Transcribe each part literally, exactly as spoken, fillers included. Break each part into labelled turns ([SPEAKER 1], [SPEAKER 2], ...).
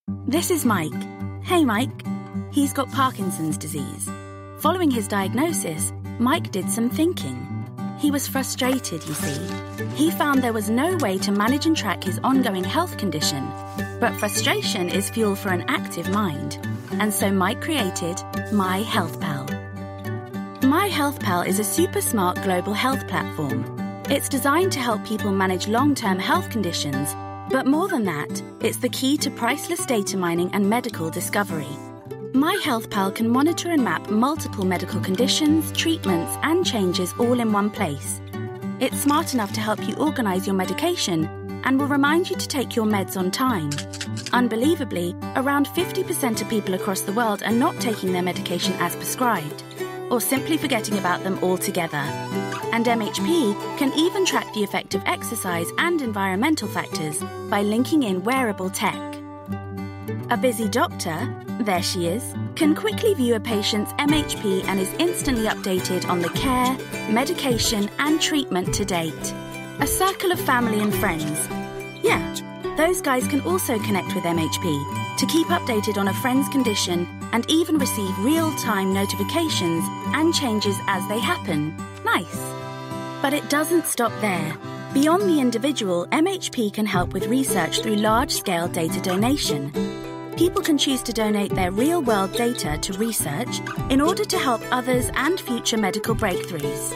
[SPEAKER 1] This is Mike. Hey, Mike. He's got Parkinson's disease. Following his diagnosis, Mike did some thinking. He was frustrated, you see. He found there was no way to manage and track his ongoing health condition. But frustration is fuel for an active mind. And so Mike created My Health Pal. My Health Pal is a super smart global health platform. It's designed to help people manage long-term health conditions, but more than that, it's the key to priceless data mining and medical discovery. My Health Pal can monitor and map multiple medical conditions, treatments, and changes all in one place. It's smart enough to help you organise your medication and will remind you to take your meds on time. Unbelievably, around fifty percent of people across the world are not taking their medication as prescribed, or simply forgetting about them altogether. And M H P can even track the effect of exercise and environmental factors by linking in wearable tech. A busy doctor, there she is, can quickly view a patient's M H P and is instantly updated on the care, medication and treatment to date. A circle of family and friends. Yeah, those guys can also connect with M H P to keep updated on a friend's condition and even receive real-time notifications and changes as they happen. Nice. But it doesn't stop there. Beyond the individual, M H P can help with research through large-scale data donation. People can choose to donate their real-world data to research in order to help others and future medical breakthroughs.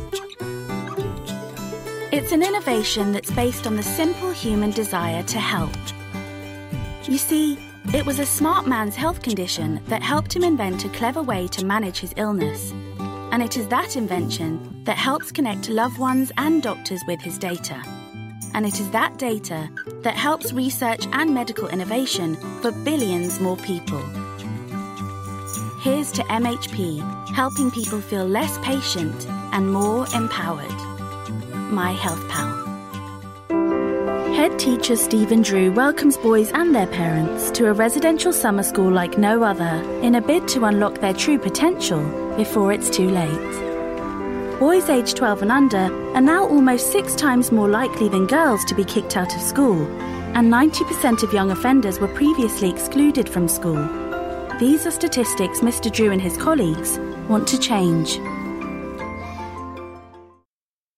[SPEAKER 1] It's an innovation that's based on the simple human desire to help. You see, it was a smart man's health condition that helped him invent a clever way to manage his illness. And it is that invention that helps connect loved ones and doctors with his data. And it is that data that helps research and medical innovation for billions more people. Here's to M H P, helping people feel less patient and more empowered. My Health Pal. Head teacher Stephen Drew welcomes boys and their parents to a residential summer school like no other in a bid to unlock their true potential before it's too late. Boys aged twelve and under are now almost six times more likely than girls to be kicked out of school, and ninety percent of young offenders were previously excluded from school. These are statistics Mister Drew and his colleagues want to change.